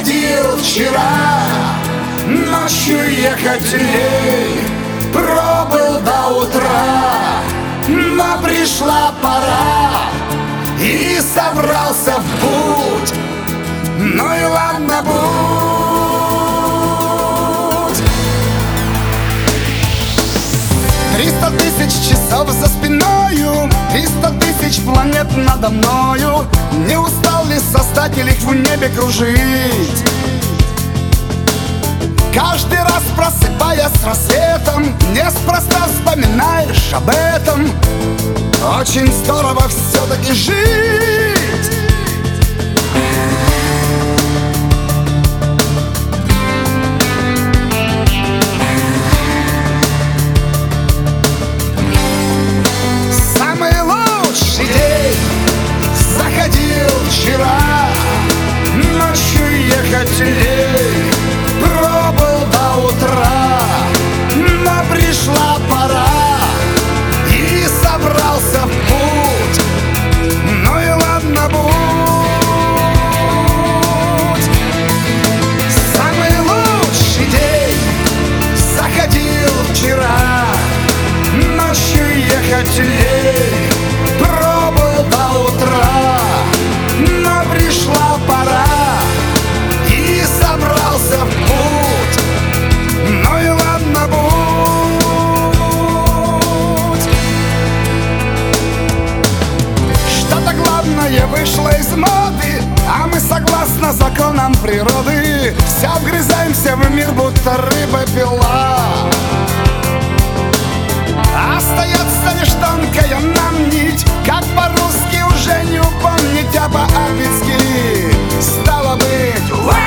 Заходил вчера, ночью ехать лень, пробыл до утра, но пришла пора, и собрался в путь. Ну и ладно, будь. 300 тысяч часов за спиною, 300 тысяч планет надо мною. Не устал ли Создатель их в небе кружить? Каждый раз, просыпаясь с рассветом, неспроста вспоминаешь об этом. Очень здорово все-таки жить. Самый лучший день заходил вчера, ночью ехать лень, пробыл до утра, но пришла пора, и собрался в путь. Ну и ладно, будь. Самый лучший день заходил вчера, ночью ехать лень, пробыл до утра, но пришла пора, и собрался в путь. Ну и ладно, будь. Что-то главное вышло из моды, а мы согласно законам природы все вгрызаемся в мир, будто рыба-пила. Остается лишь тонкая нам нить, как по-русски уже не упомнить, а по-английски стало быть вау!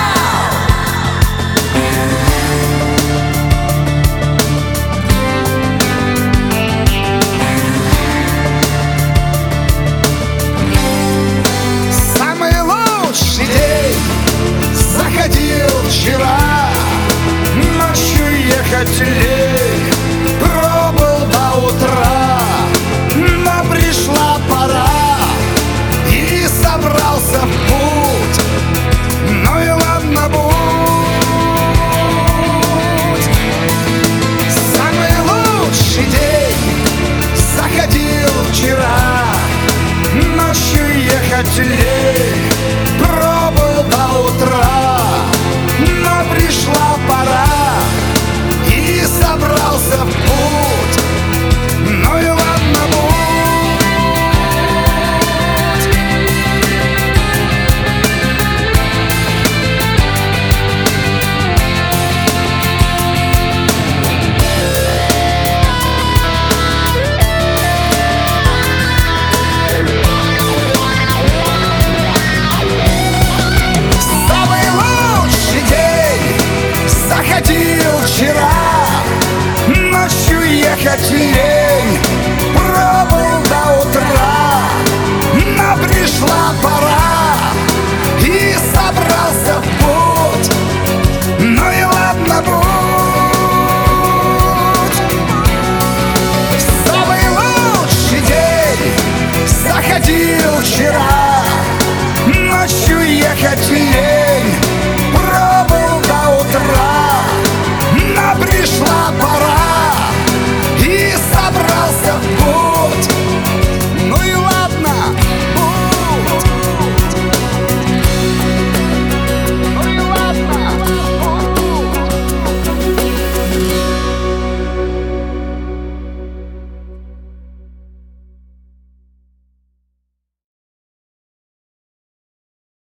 Самый лучший день заходил вчера, ночью ехать лень, пробыл до утра, но пришла пора, и собрался в путь. Ну и ладно, будь. Самый лучший день заходил вчера, ночью ехать лень, пробыл до утра, но пришла пора, и собрался в путь. Ну и ладно, будь. Самый лучший день заходил вчера, ночью ехать лень, пробыл до утра, но пришла пора, и собрался в путь. Ну и ладно, будь. Самый лучший день заходил вчера, ночью ехать лень,